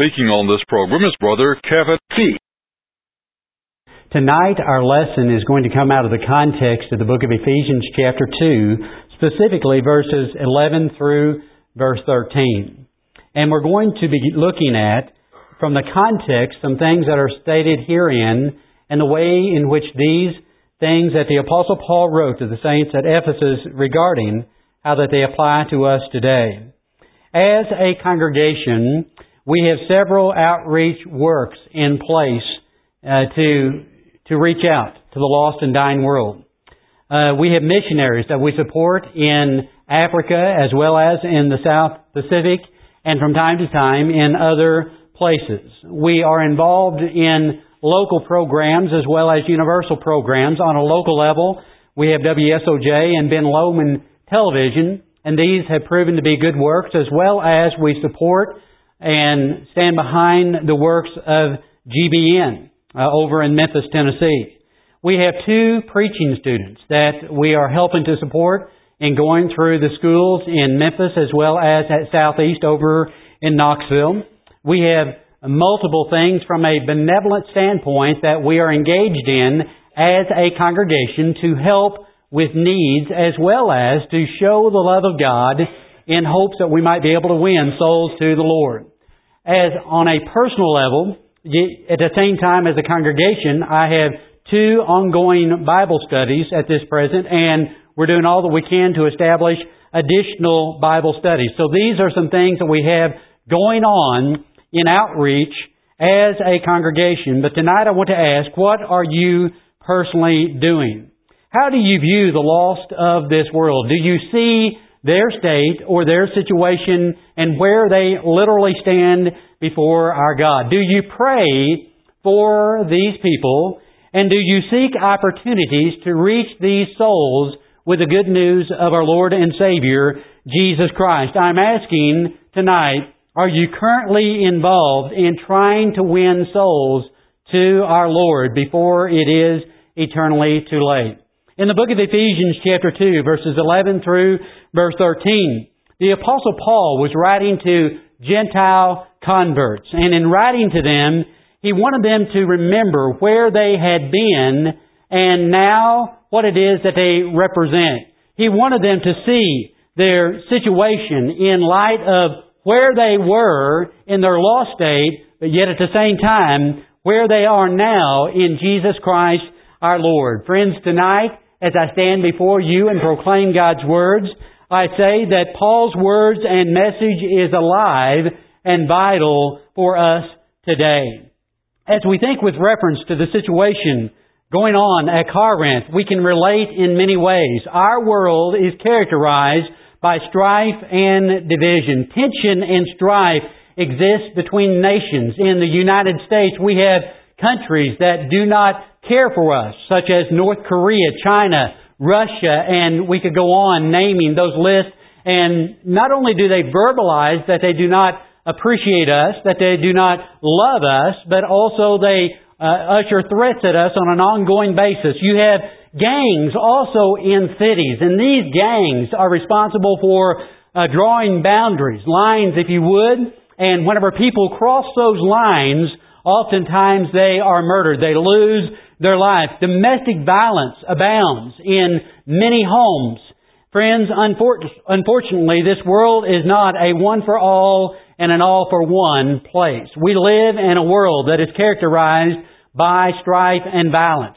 Speaking on this program is Brother Kevin Fee. Tonight our lesson is going to come out of the context of the book of Ephesians chapter 2, specifically verses 11 through verse 13. And we're going to be looking at, from the context, some things that are stated herein and the way in which these things that the Apostle Paul wrote to the saints at Ephesus regarding how that they apply to us today. As a congregation, we have several outreach works in place to reach out to the lost and dying world. We have missionaries that we support in Africa as well as in the South Pacific and from time to time in other places. We are involved in local programs as well as universal programs on a local level. We have WSOJ and Ben Lomond Television, and these have proven to be good works, as well as we support and stand behind the works of GBN over in Memphis, Tennessee. We have 2 preaching students that we are helping to support in going through the schools in Memphis as well as at Southeast over in Knoxville. We have multiple things from a benevolent standpoint that we are engaged in as a congregation to help with needs as well as to show the love of God in hopes that we might be able to win souls to the Lord. As on a personal level, at the same time as a congregation, I have 2 ongoing Bible studies at this present, and we're doing all that we can to establish additional Bible studies. So these are some things that we have going on in outreach as a congregation. But tonight I want to ask, what are you personally doing? How do you view the lost of this world? Do you see their state or their situation and where they literally stand before our God? Do you pray for these people? And do you seek opportunities to reach these souls with the good news of our Lord and Savior, Jesus Christ? I'm asking tonight, are you currently involved in trying to win souls to our Lord before it is eternally too late? In the book of Ephesians chapter 2, verses 11 through verse 13, the Apostle Paul was writing to Gentile converts. And in writing to them, he wanted them to remember where they had been and now what it is that they represent. He wanted them to see their situation in light of where they were in their lost state, but yet at the same time, where they are now in Jesus Christ our Lord. Friends, tonight, as I stand before you and proclaim God's words, I say that Paul's words and message is alive and vital for us today. As we think with reference to the situation going on at Corinth, we can relate in many ways. Our world is characterized by strife and division. Tension and strife exist between nations. In the United States, we have countries that do not care for us, such as North Korea, China, Russia, and we could go on naming those lists. And not only do they verbalize that they do not appreciate us, that they do not love us, but also they usher threats at us on an ongoing basis. You have gangs also in cities, and these gangs are responsible for drawing boundaries, lines if you would, and whenever people cross those lines, oftentimes they are murdered. They lose their life. Domestic violence abounds in many homes. Friends, unfortunately, this world is not a one for all and an all for one place. We live in a world that is characterized by strife and violence.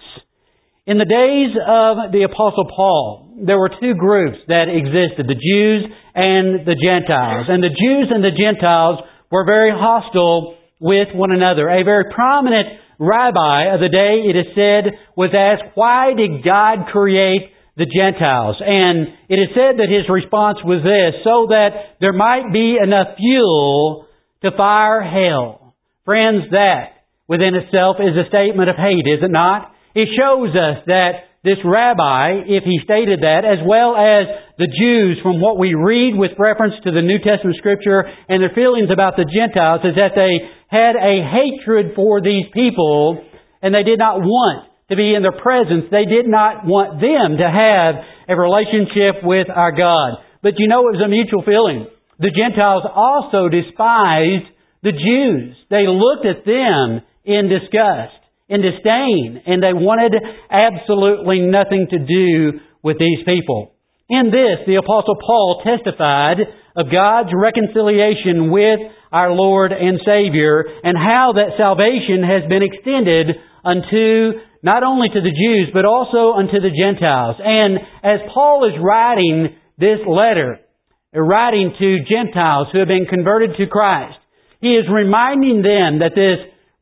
In the days of the Apostle Paul, there were 2 groups that existed, the Jews and the Gentiles. And the Jews and the Gentiles were very hostile with one another. A very prominent rabbi of the day, it is said, was asked, why did God create the Gentiles? And it is said that his response was this, so that there might be enough fuel to fire hell. Friends, that within itself is a statement of hate, is it not? It shows us that this rabbi, if he stated that, as well as the Jews, from what we read with reference to the New Testament Scripture and their feelings about the Gentiles, is that they had a hatred for these people and they did not want to be in their presence. They did not want them to have a relationship with our God. But you know, it was a mutual feeling. The Gentiles also despised The Jews, they looked at them in disgust, in disdain, and they wanted absolutely nothing to do with these people. In this, the Apostle Paul testified of God's reconciliation with our Lord and Savior, and how that salvation has been extended unto not only to the Jews, but also unto the Gentiles. And as Paul is writing this letter, writing to Gentiles who have been converted to Christ, he is reminding them that this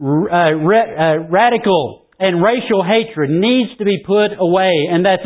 radical and racial hatred needs to be put away, and that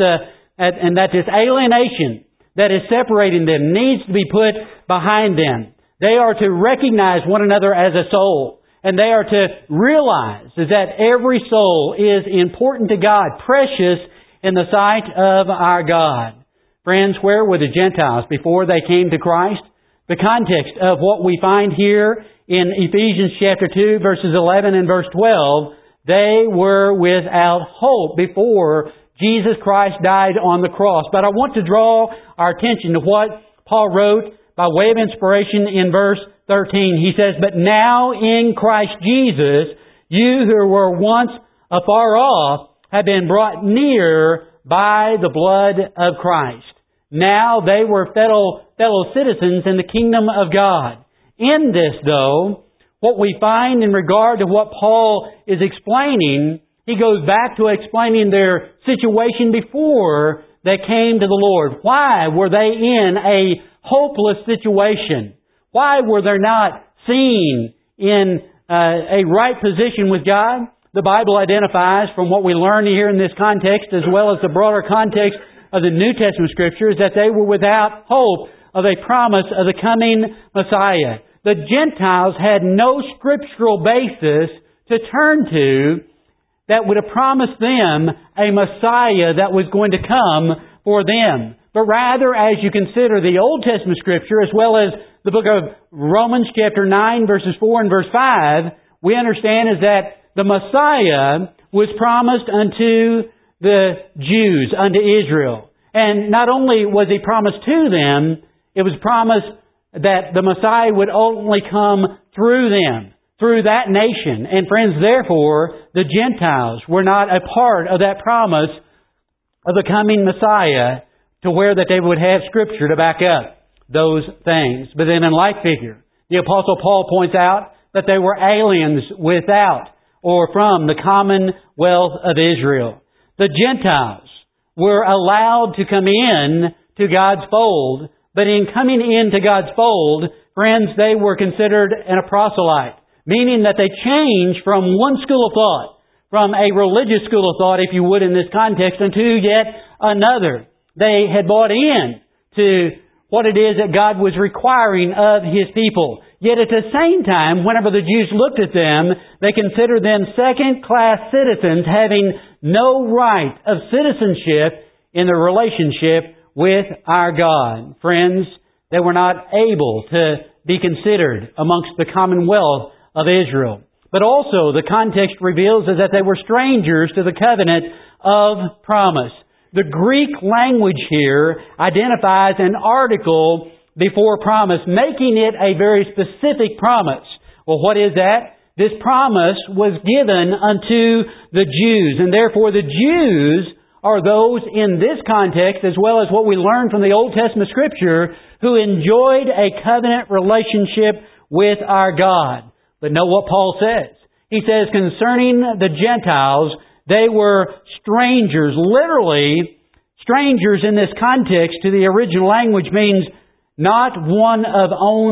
this alienation that is separating them needs to be put behind them. They are to recognize one another as a soul, and they are to realize that every soul is important to God, precious in the sight of our God. Friends, where were the Gentiles before they came to Christ? The context of what we find here in Ephesians chapter 2, verses 11 and verse 12, they were without hope before Jesus Christ died on the cross. But I want to draw our attention to what Paul wrote by way of inspiration in verse 13. He says, "But now in Christ Jesus, you who were once afar off have been brought near by the blood of Christ." Now they were fellow citizens in the kingdom of God. In this, though, what we find in regard to what Paul is explaining, he goes back to explaining their situation before they came to the Lord. Why were they in a hopeless situation? Why were they not seen in a right position with God? The Bible identifies, from what we learn here in this context, as well as the broader context of the New Testament Scriptures, that they were without hope of a promise of the coming Messiah. The Gentiles had no scriptural basis to turn to that would have promised them a Messiah that was going to come for them. But rather, as you consider the Old Testament Scripture, as well as the book of Romans chapter 9, verses 4 and verse 5, we understand is that the Messiah was promised unto the Jews, unto Israel. And not only was He promised to them, it was promised that the Messiah would ultimately come through them, through that nation. And friends, therefore, the Gentiles were not a part of that promise of the coming Messiah, to where that they would have Scripture to back up those things. But then in like figure, the Apostle Paul points out that they were aliens without or from the commonwealth of Israel. The Gentiles were allowed to come in to God's fold, but in coming into God's fold, friends, they were considered an proselyte, meaning that they changed from one school of thought, from a religious school of thought, if you would, in this context, into yet another. They had bought in to what it is that God was requiring of His people. Yet at the same time, whenever the Jews looked at them, they considered them second-class citizens having no right of citizenship in their relationship with our God. Friends, they were not able to be considered amongst the commonwealth of Israel. But also, the context reveals is that they were strangers to the covenant of promise. The Greek language here identifies an article before promise, making it a very specific promise. Well, what is that? This promise was given unto the Jews, and therefore the Jews are those in this context, as well as what we learn from the Old Testament Scripture, who enjoyed a covenant relationship with our God. But know what Paul says. He says concerning the Gentiles, they were strangers. Literally, strangers in this context to the original language means not one of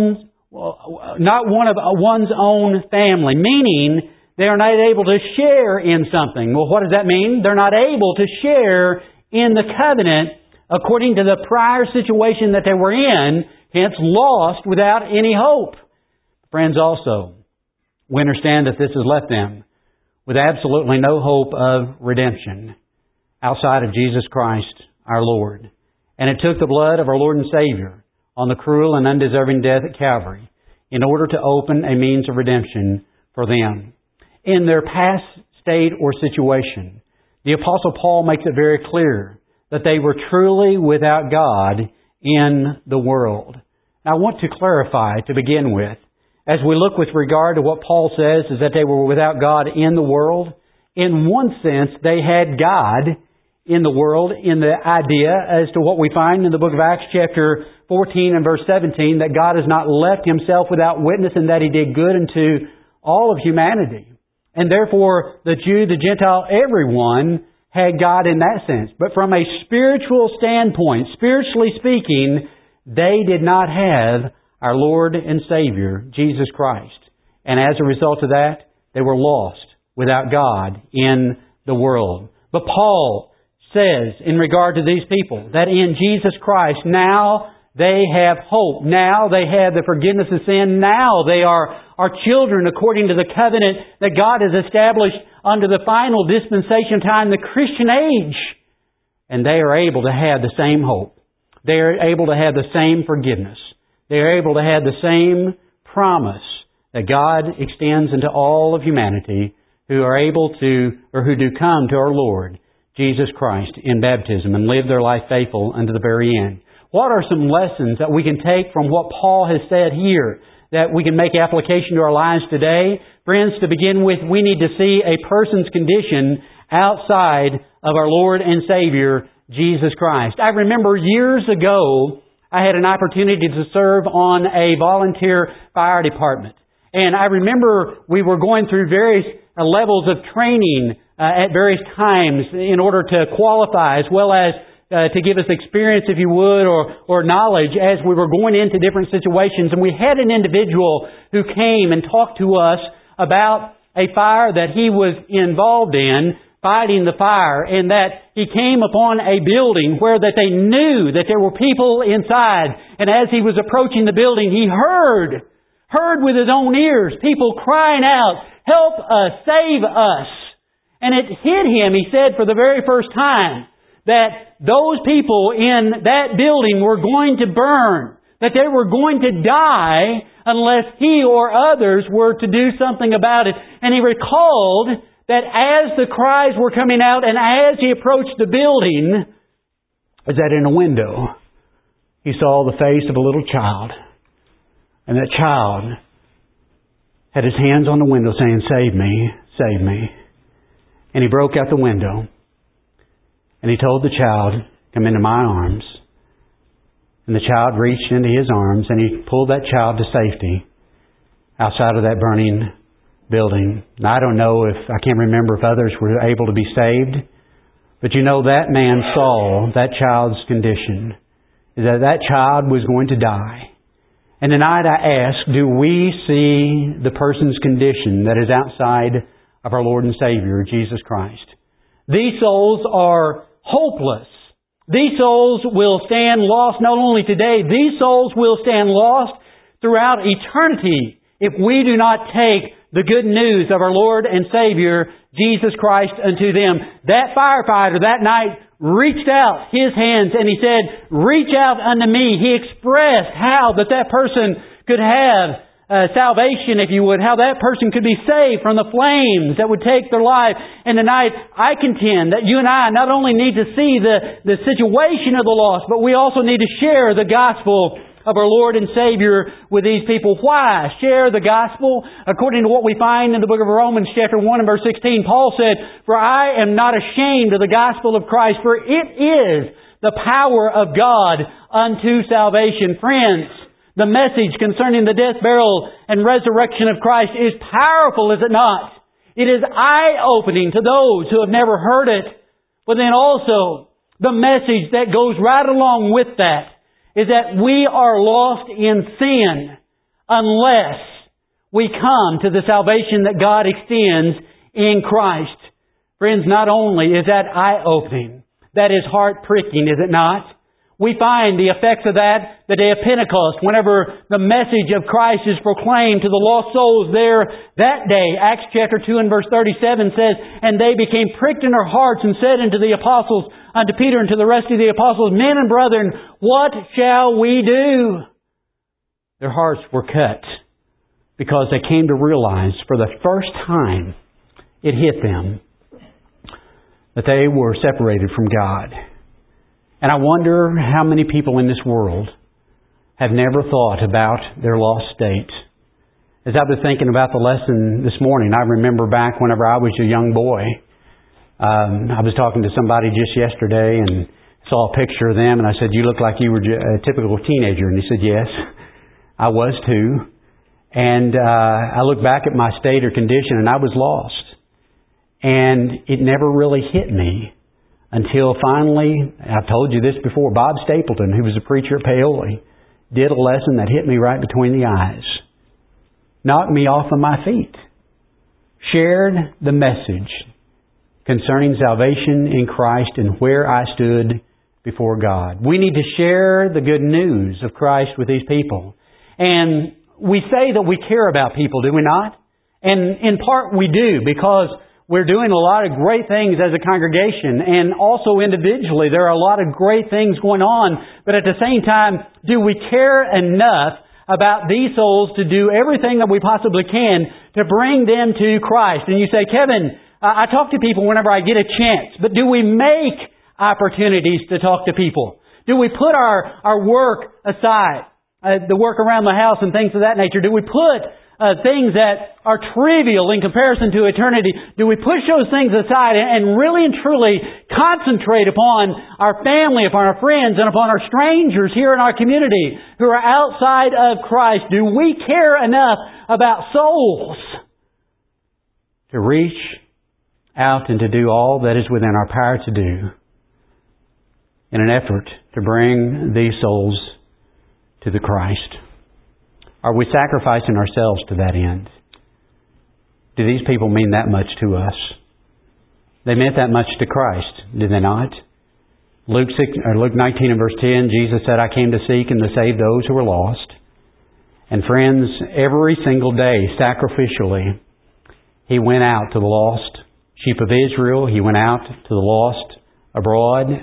one's own family, meaning they are not able to share in something. Well, what does that mean? They're not able to share in the covenant according to the prior situation that they were in, hence lost without any hope. Friends, also, we understand that this has left them with absolutely no hope of redemption outside of Jesus Christ, our Lord. And it took the blood of our Lord and Savior on the cruel and undeserving death at Calvary in order to open a means of redemption for them. In their past state or situation, the Apostle Paul makes it very clear that they were truly without God in the world. Now, I want to clarify to begin with as we look with regard to what Paul says is that they were without God in the world, in one sense they had God in the world in the idea as to what we find in the book of Acts chapter 14 and verse 17, that God has not left Himself without witness and that He did good unto all of humanity. And therefore the Jew, the Gentile, everyone had God in that sense. But from a spiritual standpoint, spiritually speaking, they did not have our Lord and Savior, Jesus Christ. And as a result of that, they were lost without God in the world. But Paul says in regard to these people that in Jesus Christ now they have hope. Now they have the forgiveness of sin. Now they are children according to the covenant that God has established under the final dispensation time, the Christian age. And they are able to have the same hope. They are able to have the same forgiveness. They are able to have the same promise that God extends unto all of humanity who are able to, or who do come to our Lord Jesus Christ in baptism and live their life faithful unto the very end. What are some lessons that we can take from what Paul has said here that we can make application to our lives today? Friends, to begin with, we need to see a person's condition outside of our Lord and Savior, Jesus Christ. I remember years ago, I had an opportunity to serve on a volunteer fire department. And I remember we were going through various levels of training at various times in order to qualify, as well as to give us experience, if you would, or knowledge as we were going into different situations. And we had an individual who came and talked to us about a fire that he was involved in, fighting the fire, and that he came upon a building where that they knew that there were people inside. And as he was approaching the building, he heard with his own ears people crying out, "Help us, save us." And it hit him, he said, for the very first time, that those people in that building were going to burn, that they were going to die unless he or others were to do something about it. And he recalled that as the cries were coming out and as he approached the building, is that in a window he saw the face of a little child. And that child had his hands on the window saying, "Save me, save me." And he broke out the window. And he told the child, "Come into my arms." And the child reached into his arms and he pulled that child to safety outside of that burning building. Now, I don't know I can't remember if others were able to be saved. But you know, that man saw that child's condition. That child was going to die. And tonight I ask, do we see the person's condition that is outside of our Lord and Savior, Jesus Christ? These souls are hopeless. These souls will stand lost not only today, these souls will stand lost throughout eternity if we do not take the good news of our Lord and Savior, Jesus Christ, unto them. That firefighter that night reached out his hands and he said, "Reach out unto me." He expressed how that person could have salvation, if you would, how that person could be saved from the flames that would take their life. And tonight, I contend that you and I not only need to see the situation of the lost, but we also need to share the gospel of our Lord and Savior with these people. Why share the gospel? According to what we find in the book of Romans chapter 1 and verse 16, Paul said, "For I am not ashamed of the gospel of Christ, for it is the power of God unto salvation." Friends, the message concerning the death, burial, and resurrection of Christ is powerful, is it not? It is eye-opening to those who have never heard it. But then also, the message that goes right along with that is that we are lost in sin unless we come to the salvation that God extends in Christ. Friends, not only is that eye-opening, that is heart-pricking, is it not? We find the effects of that the day of Pentecost, whenever the message of Christ is proclaimed to the lost souls there that day. Acts chapter 2 and verse 37 says, "And they became pricked in their hearts and said unto the apostles, unto Peter and to the rest of the apostles, Men and brethren, what shall we do?" Their hearts were cut because they came to realize for the first time it hit them that they were separated from God. And I wonder how many people in this world have never thought about their lost state As I was thinking about the lesson this morning, I remember back whenever I was a young boy. I was talking to somebody just yesterday and saw a picture of them, and I said, "You look like you were a typical teenager." And he said, "Yes, I was too." And I looked back at my state or condition, and I was lost. And it never really hit me until finally, I've told you this before, Bob Stapleton, who was a preacher at Paoli, did a lesson that hit me right between the eyes. Knocked me off of my feet. Shared the message concerning salvation in Christ and where I stood before God. We need to share the good news of Christ with these people. And we say that we care about people, do we not? And in part we do, because we're doing a lot of great things as a congregation, and also individually there are a lot of great things going on. But at the same time, do we care enough about these souls to do everything that we possibly can to bring them to Christ? And you say, "Kevin, I talk to people whenever I get a chance, but do we make opportunities to talk to people? Do we put our work aside, the work around the house and things of that nature? Do we put things that are trivial in comparison to eternity? Do we push those things aside and really and truly concentrate upon our family, upon our friends, and upon our strangers here in our community who are outside of Christ? Do we care enough about souls to reach out and to do all that is within our power to do in an effort to bring these souls to the Christ? Are we sacrificing ourselves to that end? Do these people mean that much to us? They meant that much to Christ, did they not? Luke 19 and verse 10, Jesus said, "I came to seek and to save those who were lost." And friends, every single day, sacrificially, He went out to the lost sheep of Israel. He went out to the lost abroad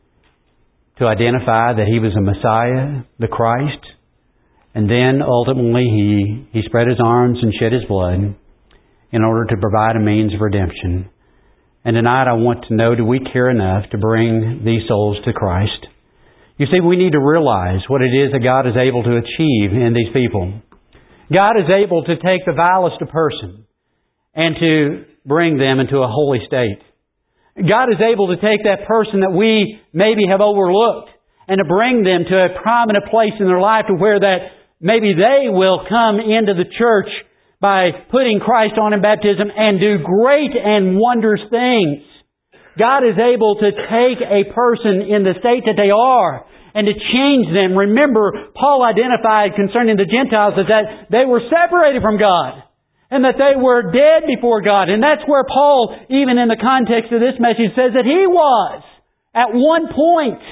to identify that He was a Messiah, the Christ. And then ultimately He spread His arms and shed His blood in order to provide a means of redemption. And tonight I want to know, do we care enough to bring these souls to Christ? You see, we need to realize what it is that God is able to achieve in these people. God is able to take the vilest of person and to bring them into a holy state. God is able to take that person that we maybe have overlooked and to bring them to a prominent place in their life to where that maybe they will come into the church by putting Christ on in baptism and do great and wondrous things. God is able to take a person in the state that they are and to change them. Remember, Paul identified concerning the Gentiles as that they were separated from God and that they were dead before God. And that's where Paul, even in the context of this message, says that he was at one point.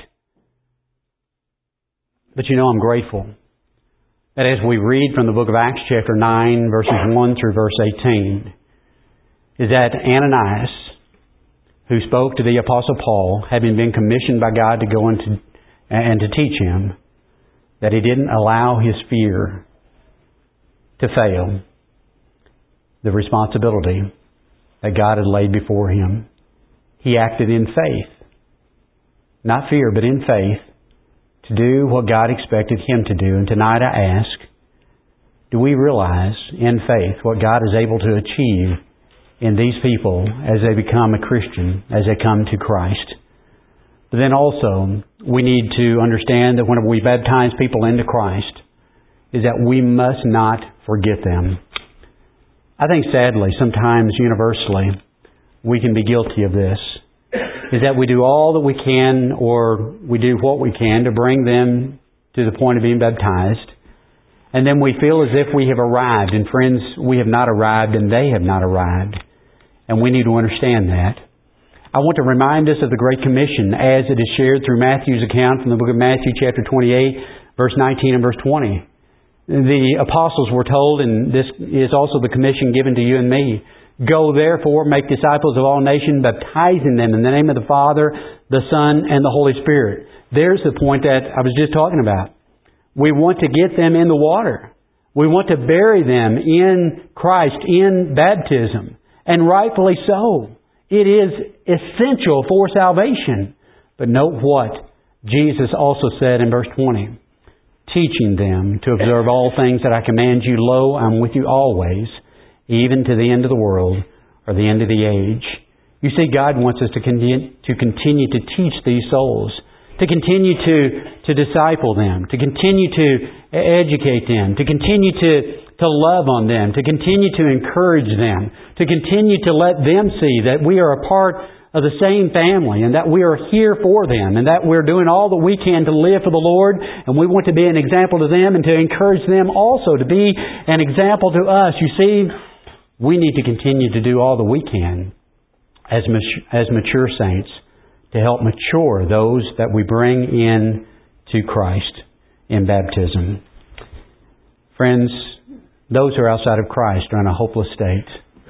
But you know, I'm grateful that as we read from the book of Acts chapter 9, verses 1 through verse 18, is that Ananias, who spoke to the Apostle Paul, having been commissioned by God to go and to teach him, that he didn't allow his fear to fail the responsibility that God had laid before him. He acted in faith, not fear, but in faith, to do what God expected him to do. And tonight I ask, do we realize in faith what God is able to achieve in these people as they become a Christian, as they come to Christ? But then also, we need to understand that whenever we baptize people into Christ, is that we must not forget them. I think sadly, sometimes universally, we can be guilty of this. Is that we do all that we can, or we do what we can to bring them to the point of being baptized. And then we feel as if we have arrived. And friends, we have not arrived and they have not arrived. And we need to understand that. I want to remind us of the Great Commission as it is shared through Matthew's account from the book of Matthew chapter 28, verse 19 and verse 20. The apostles were told, and this is also the commission given to you and me, "Go therefore, make disciples of all nations, baptizing them in the name of the Father, the Son, and the Holy Spirit." There's the point that I was just talking about. We want to get them in the water. We want to bury them in Christ, in baptism. And rightfully so. It is essential for salvation. But note what Jesus also said in verse 20. teaching them to observe all things that I command you. Lo, I'm with you always, even to the end of the world, or the end of the age. You see, God wants us to continue to teach these souls, to continue to disciple them, to continue to educate them, to continue to love on them, to continue to encourage them, to continue to let them see that we are a part of the same family and that we are here for them and that we're doing all that we can to live for the Lord, and we want to be an example to them and to encourage them also to be an example to us. You see, we need to continue to do all that we can as mature saints to help mature those that we bring in to Christ in baptism. Friends, those who are outside of Christ are in a hopeless state.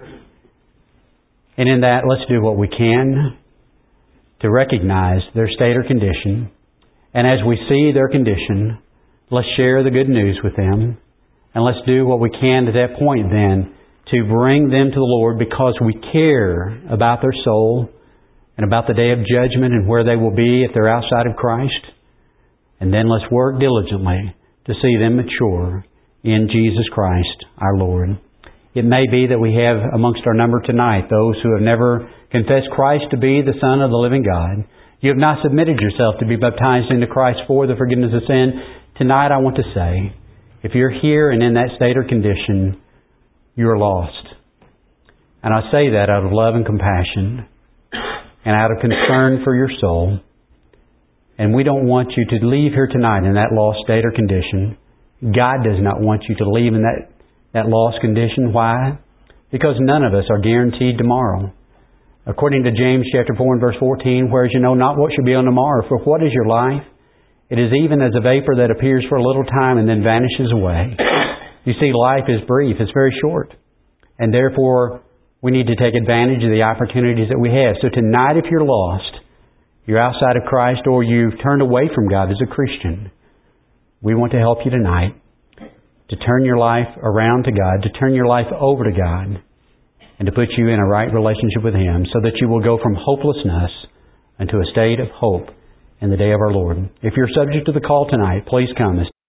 And in that, let's do what we can to recognize their state or condition. And as we see their condition, let's share the good news with them. And let's do what we can at that point then to bring them to the Lord, because we care about their soul and about the day of judgment and where they will be if they're outside of Christ. And then let's work diligently to see them mature in Jesus Christ our Lord. It may be that we have amongst our number tonight those who have never confessed Christ to be the Son of the living God. You have not submitted yourself to be baptized into Christ for the forgiveness of sin. Tonight I want to say, if you're here and in that state or condition, you're lost. And I say that out of love and compassion and out of concern for your soul. And we don't want you to leave here tonight in that lost state or condition. God does not want you to leave in that lost condition. Why? Because none of us are guaranteed tomorrow. According to James chapter 4 and verse 14, whereas you know not what shall be on tomorrow, for what is your life? It is even as a vapor that appears for a little time and then vanishes away. You see, life is brief. It's very short. And therefore, we need to take advantage of the opportunities that we have. So tonight, if you're lost, you're outside of Christ, or you've turned away from God as a Christian, we want to help you tonight to turn your life around to God, to turn your life over to God, and to put you in a right relationship with Him so that you will go from hopelessness into a state of hope in the day of our Lord. If you're subject to the call tonight, please come.